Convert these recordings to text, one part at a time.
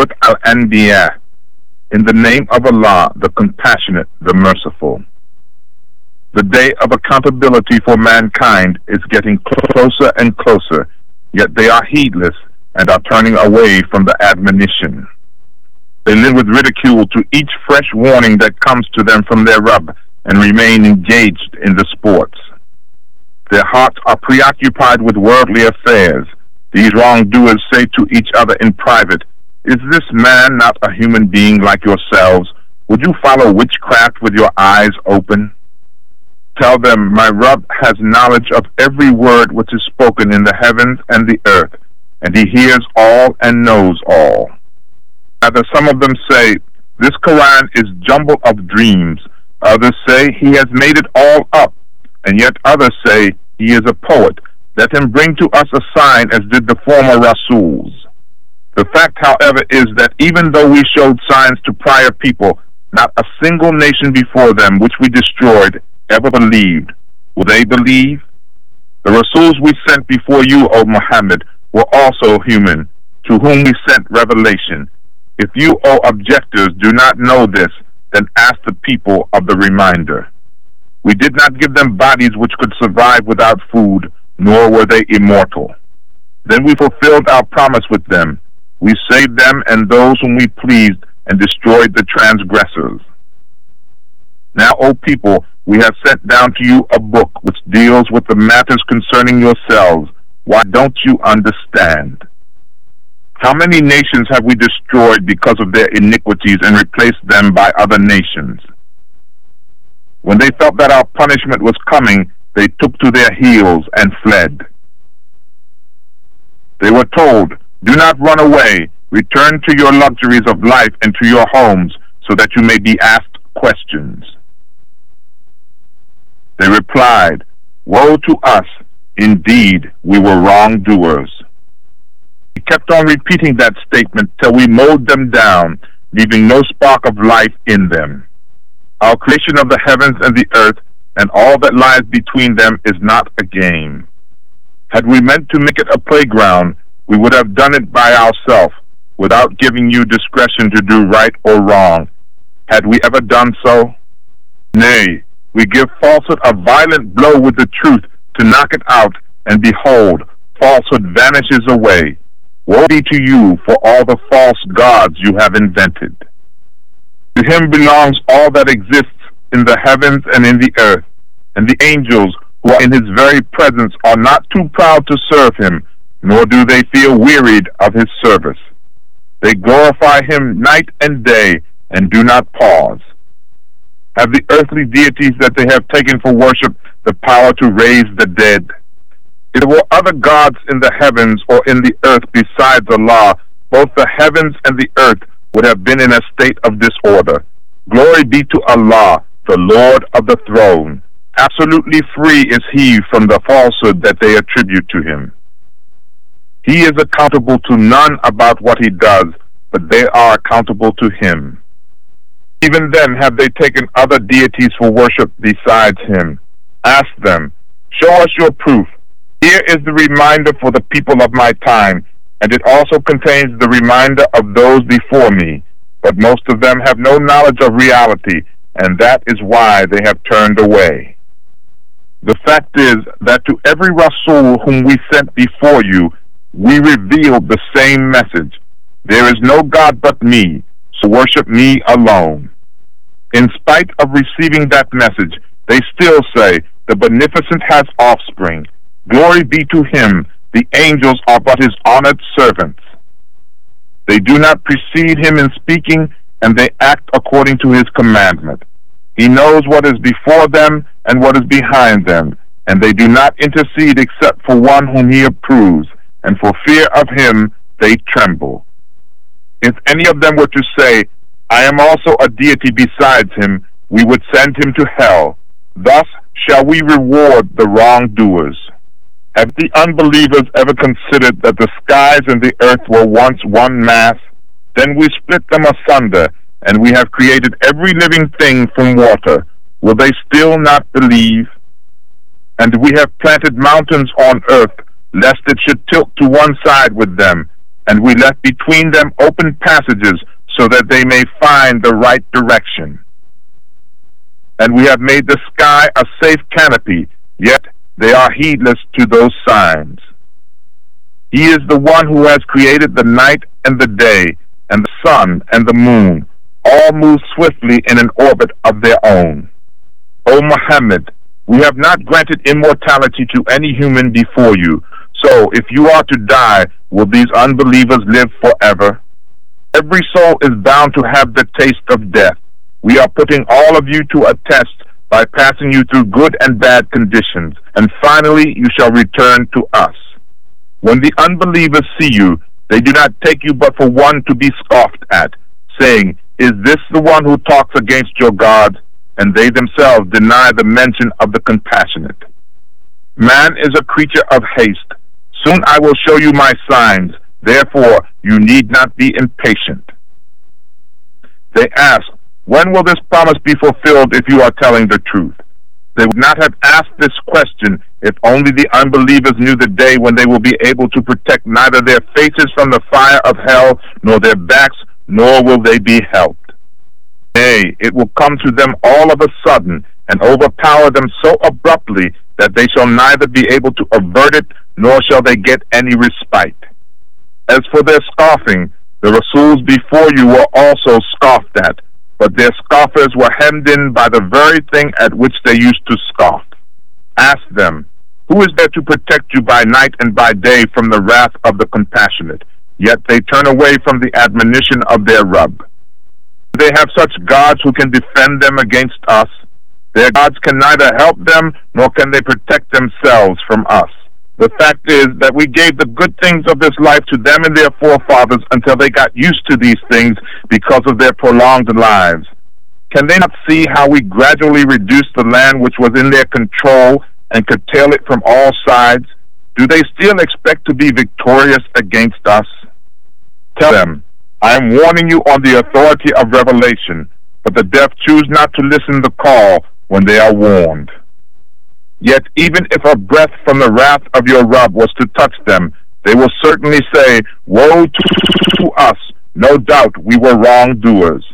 Surah Al-Anbiya. In the name of Allah, the Compassionate, the Merciful. The day of accountability for mankind is getting closer and closer, yet they are heedless and are turning away from the admonition. They live with ridicule to each fresh warning that comes to them from their Rabb and remain engaged in the sports. Their hearts are preoccupied with worldly affairs. These wrongdoers say to each other in private, "Is this man not a human being like yourselves? Would you follow witchcraft with your eyes open?" Tell them, my Rabb has knowledge of every word which is spoken in the heavens and the earth, and he hears all and knows all. Rather, some of them say, "This Quran is jumble of dreams." Others say, "He has made it all up." And yet others say, "He is a poet. Let him bring to us a sign as did the former Rasuls." The fact, however, is that even though we showed signs to prior people, not a single nation before them which we destroyed ever believed. Will they believe? The Rasuls we sent before you, O Muhammad, were also human, to whom we sent revelation. If you, O objectors, do not know this, then ask the people of the reminder. We did not give them bodies which could survive without food, nor were they immortal. Then we fulfilled our promise with them. We saved them and those whom we pleased and destroyed the transgressors. Now, O people, we have sent down to you a book which deals with the matters concerning yourselves. Why don't you understand? How many nations have we destroyed because of their iniquities and replaced them by other nations? When they felt that our punishment was coming, they took to their heels and fled. They were told, "Do not run away. Return to your luxuries of life and to your homes so that you may be asked questions." They replied, "Woe to us! Indeed, we were wrongdoers." We kept on repeating that statement till we mowed them down, leaving no spark of life in them. Our creation of the heavens and the earth and all that lies between them is not a game. Had we meant to make it a playground, we would have done it by ourselves, without giving you discretion to do right or wrong. Had we ever done so? Nay, we give falsehood a violent blow with the truth to knock it out, and behold, falsehood vanishes away. Woe be to you for all the false gods you have invented. To him belongs all that exists in the heavens and in the earth, and the angels who are in his very presence are not too proud to serve him, nor do they feel wearied of his service. They glorify him night and day, and do not pause. Have the earthly deities that they have taken for worship the power to raise the dead? If there were other gods in the heavens or in the earth besides Allah, both the heavens and the earth would have been in a state of disorder. Glory be to Allah, the Lord of the throne. Absolutely free is he from the falsehood that they attribute to him. He is accountable to none about what he does, but they are accountable to him. Even then have they taken other deities for worship besides him. Ask them, show us your proof. Here is the reminder for the people of my time, and it also contains the reminder of those before me. But most of them have no knowledge of reality, and that is why they have turned away. The fact is that to every Rasul whom we sent before you, we revealed the same message. There is no God but me, so worship me alone. In spite of receiving that message, they still say, the Beneficent has offspring. Glory be to him, the angels are but his honored servants. They do not precede him in speaking, and they act according to his commandment. He knows what is before them and what is behind them, and they do not intercede except for one whom he approves, and for fear of him they tremble. If any of them were to say, I am also a deity besides him, we would send him to hell. Thus shall we reward the wrongdoers. Have the unbelievers ever considered that the skies and the earth were once one mass? Then we split them asunder, and we have created every living thing from water. Will they still not believe? And we have planted mountains on earth, lest it should tilt to one side with them, and we left between them open passages so that they may find the right direction. And we have made the sky a safe canopy, yet they are heedless to those signs. He is the one who has created the night and the day, and the sun and the moon. All move swiftly in an orbit of their own. O Muhammad, we have not granted immortality to any human before you, so if you are to die, will these unbelievers live forever? Every soul is bound to have the taste of death. We are putting all of you to a test by passing you through good and bad conditions, and finally you shall return to us. When the unbelievers see you, they do not take you but for one to be scoffed at, saying, "Is this the one who talks against your gods?" And they themselves deny the mention of the compassionate. Man is a creature of haste. Soon I will show you my signs. Therefore, you need not be impatient. They ask, when will this promise be fulfilled if you are telling the truth? They would not have asked this question if only the unbelievers knew the day when they will be able to protect neither their faces from the fire of hell, nor their backs, nor will they be helped. Nay, it will come to them all of a sudden and overpower them so abruptly that they shall neither be able to avert it, nor shall they get any respite. As for their scoffing, the Rasuls before you were also scoffed at, but their scoffers were hemmed in by the very thing at which they used to scoff. Ask them, who is there to protect you by night and by day from the wrath of the compassionate? Yet they turn away from the admonition of their Rabb. They have such gods who can defend them against us. Their gods can neither help them, nor can they protect themselves from us. The fact is that we gave the good things of this life to them and their forefathers until they got used to these things because of their prolonged lives. Can they not see how we gradually reduced the land which was in their control and curtail it from all sides? Do they still expect to be victorious against us? Tell them, I am warning you on the authority of revelation, but the deaf choose not to listen the call when they are warned. Yet even if a breath from the wrath of your Rabb was to touch them, they will certainly say, woe to us, no doubt we were wrongdoers.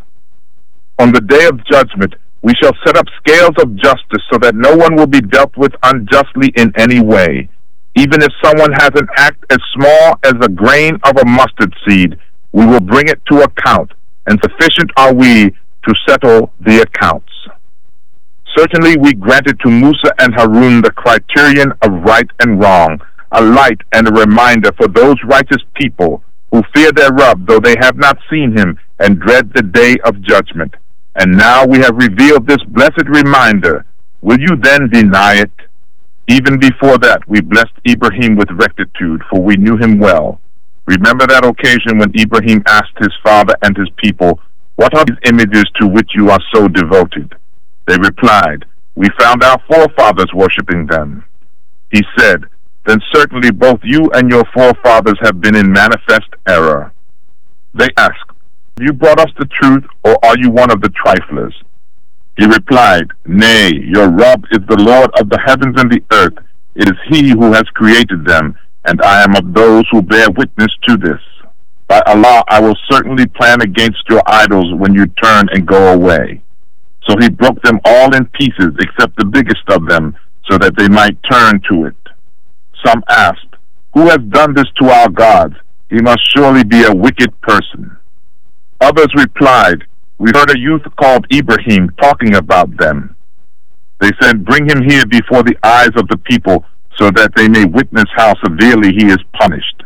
On the day of judgment, we shall set up scales of justice so that no one will be dealt with unjustly in any way. Even if someone has an act as small as a grain of a mustard seed, we will bring it to account, and sufficient are we to settle the accounts. Certainly we granted to Musa and Harun the criterion of right and wrong, a light and a reminder for those righteous people who fear their Rabb, though they have not seen him, and dread the day of judgment. And now we have revealed this blessed reminder. Will you then deny it? Even before that, we blessed Ibrahim with rectitude, for we knew him well. Remember that occasion when Ibrahim asked his father and his people, what are these images to which you are so devoted? They replied, we found our forefathers worshipping them. He said, then certainly both you and your forefathers have been in manifest error. They asked, have you brought us the truth, or are you one of the triflers? He replied, nay, your Rabb is the Lord of the heavens and the earth. It is he who has created them, and I am of those who bear witness to this. By Allah, I will certainly plan against your idols when you turn and go away. So he broke them all in pieces except the biggest of them, so that they might turn to it. Some asked, who has done this to our gods? He must surely be a wicked person. Others replied, we heard a youth called Ibrahim talking about them. They said, bring him here before the eyes of the people, so that they may witness how severely he is punished.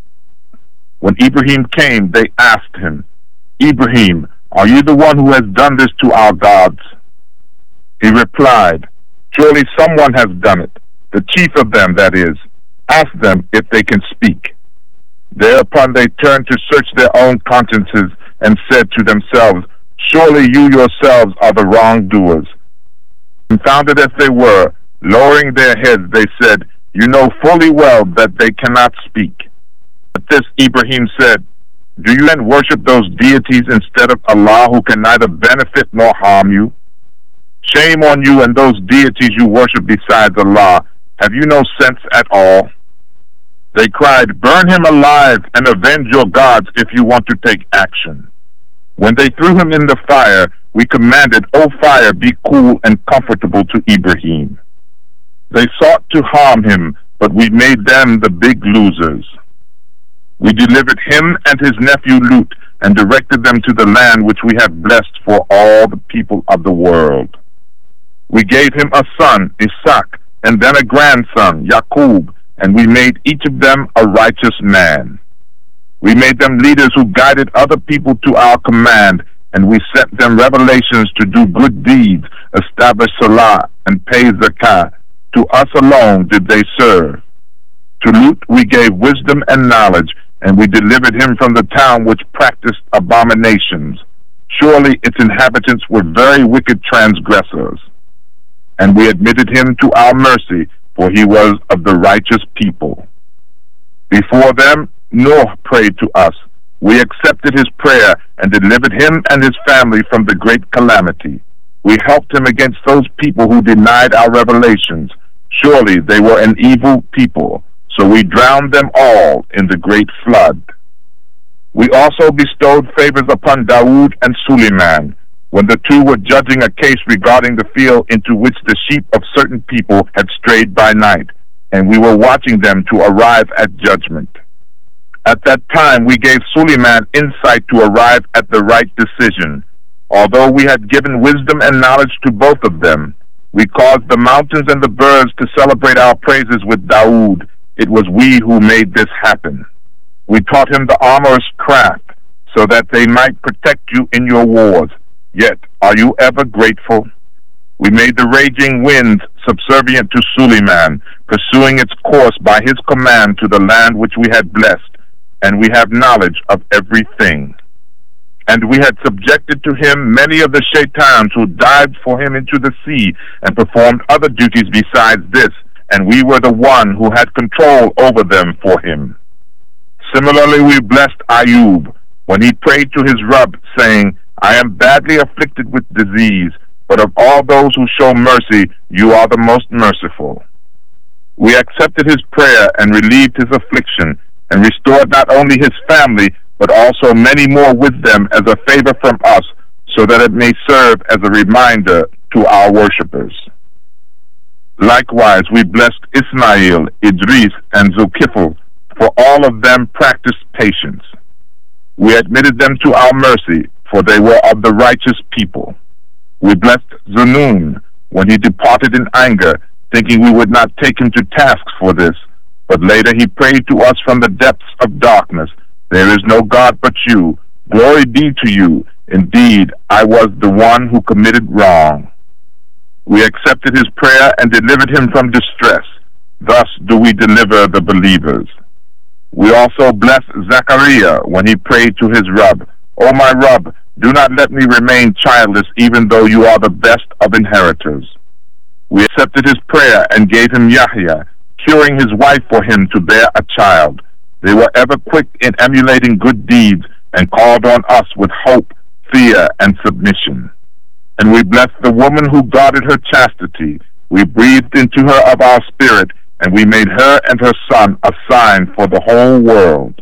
When Ibrahim came, they asked him, Ibrahim, are you the one who has done this to our gods? He replied, surely someone has done it, the chief of them, that is. Ask them if they can speak. Thereupon they turned to search their own consciences and said to themselves, surely you yourselves are the wrongdoers. Confounded as they were, lowering their heads, they said, you know fully well that they cannot speak. At this Ibrahim said, do you then worship those deities instead of Allah who can neither benefit nor harm you? Shame on you and those deities you worship besides Allah. Have you no sense at all? They cried, "Burn him alive and avenge your gods if you want to take action." When they threw him in the fire, we commanded, "O fire, be cool and comfortable to Ibrahim." They sought to harm him, but we made them the big losers. We delivered him and his nephew Lut and directed them to the land which we have blessed for all the people of the world. We gave him a son, Isaac, and then a grandson, Jacob, and we made each of them a righteous man. We made them leaders who guided other people to our command, and we sent them revelations to do good deeds, establish Salah, and pay Zakah. To us alone did they serve. To Lut we gave wisdom and knowledge, and we delivered him from the town which practiced abominations. Surely its inhabitants were very wicked transgressors. And we admitted him to our mercy, for he was of the righteous people. Before them, Noah prayed to us. We accepted his prayer and delivered him and his family from the great calamity. We helped him against those people who denied our revelations. Surely they were an evil people, so we drowned them all in the great flood. We also bestowed favors upon Dawood and Suleiman, when the two were judging a case regarding the field into which the sheep of certain people had strayed by night, and we were watching them to arrive at judgment. At that time we gave Suleiman insight to arrive at the right decision. Although we had given wisdom and knowledge to both of them, we caused the mountains and the birds to celebrate our praises with Dawood. It was we who made this happen. We taught him the armorer's craft, so that they might protect you in your wars. Yet, are you ever grateful? We made the raging winds subservient to Suleiman, pursuing its course by his command to the land which we had blessed, and we have knowledge of everything. And we had subjected to him many of the shaitans who dived for him into the sea and performed other duties besides this, and we were the one who had control over them for him. Similarly, we blessed Ayub when he prayed to his Rabb, saying, "I am badly afflicted with disease, but of all those who show mercy, you are the most merciful." We accepted his prayer and relieved his affliction, and restored not only his family, but also many more with them as a favor from us, so that it may serve as a reminder to our worshippers. Likewise, we blessed Ismail, Idris, and Zulkifl, for all of them practiced patience. We admitted them to our mercy, for they were of the righteous people. We blessed Zunun when he departed in anger, thinking we would not take him to task for this. But later he prayed to us from the depths of darkness, "There is no God but you. Glory be to you. Indeed, I was the one who committed wrong." We accepted his prayer and delivered him from distress. Thus do we deliver the believers. We also blessed Zachariah when he prayed to his Rabb, "O my Rabb, do not let me remain childless, even though you are the best of inheritors." We accepted his prayer and gave him Yahya, curing his wife for him to bear a child. They were ever quick in emulating good deeds and called on us with hope, fear, and submission. And we blessed the woman who guarded her chastity. We breathed into her of our spirit, and we made her and her son a sign for the whole world.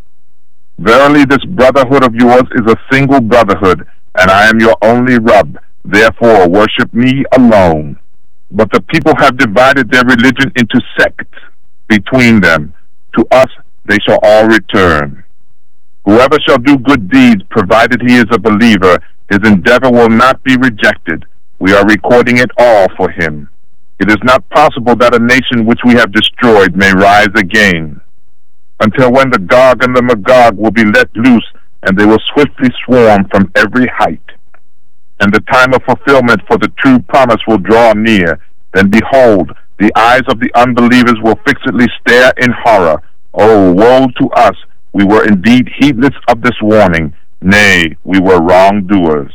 Verily this brotherhood of yours is a single brotherhood, and I am your only Rabb. Therefore worship me alone. But the people have divided their religion into sects between them. To us they shall all return. Whoever shall do good deeds, provided he is a believer, his endeavor will not be rejected. We are recording it all for him. It is not possible that a nation which we have destroyed may rise again, until when the Gog and the Magog will be let loose, and they will swiftly swarm from every height. And the time of fulfillment for the true promise will draw near. Then behold, the eyes of the unbelievers will fixedly stare in horror. Oh, woe to us! We were indeed heedless of this warning. Nay, we were wrongdoers.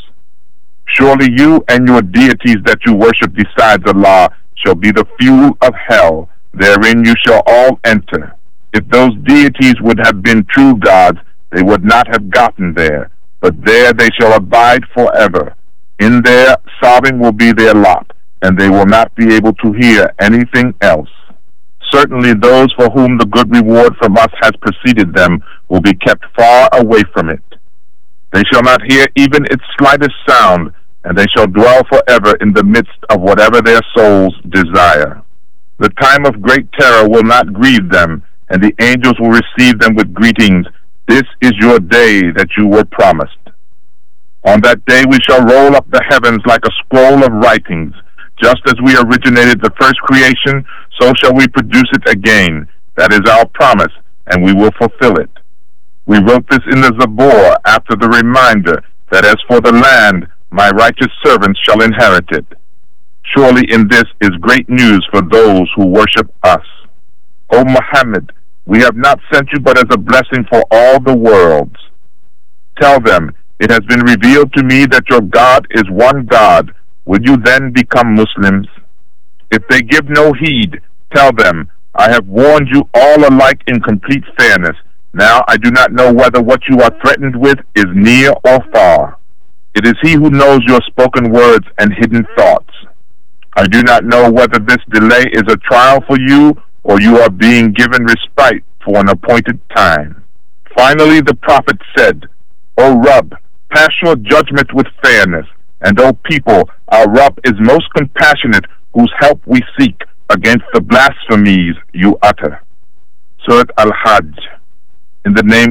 Surely you and your deities that you worship besides Allah shall be the fuel of hell. Therein you shall all enter. If those deities would have been true gods, they would not have gotten there. But there they shall abide forever. In there sobbing will be their lot, and they will not be able to hear anything else. Certainly those for whom the good reward from us has preceded them will be kept far away from it. They shall not hear even its slightest sound, and they shall dwell forever in the midst of whatever their souls desire. The time of great terror will not grieve them, and the angels will receive them with greetings. This is your day that you were promised. On that day we shall roll up the heavens like a scroll of writings. Just as we originated the first creation, so shall we produce it again. That is our promise, and we will fulfill it. We wrote this in the Zabur after the reminder that as for the land, my righteous servants shall inherit it. Surely in this is great news for those who worship us. O Muhammad, we have not sent you but as a blessing for all the worlds. Tell them, it has been revealed to me that your God is one God. Would you then become Muslims? If they give no heed, tell them, I have warned you all alike in complete fairness. Now I do not know whether what you are threatened with is near or far. It is he who knows your spoken words and hidden thoughts. I do not know whether this delay is a trial for you or you are being given respite for an appointed time. Finally the Prophet said, O Rabb, pass your judgment with fairness, and O people, our Rabb is most compassionate, whose help we seek against the blasphemies you utter. Surat Al-Hajj. In the name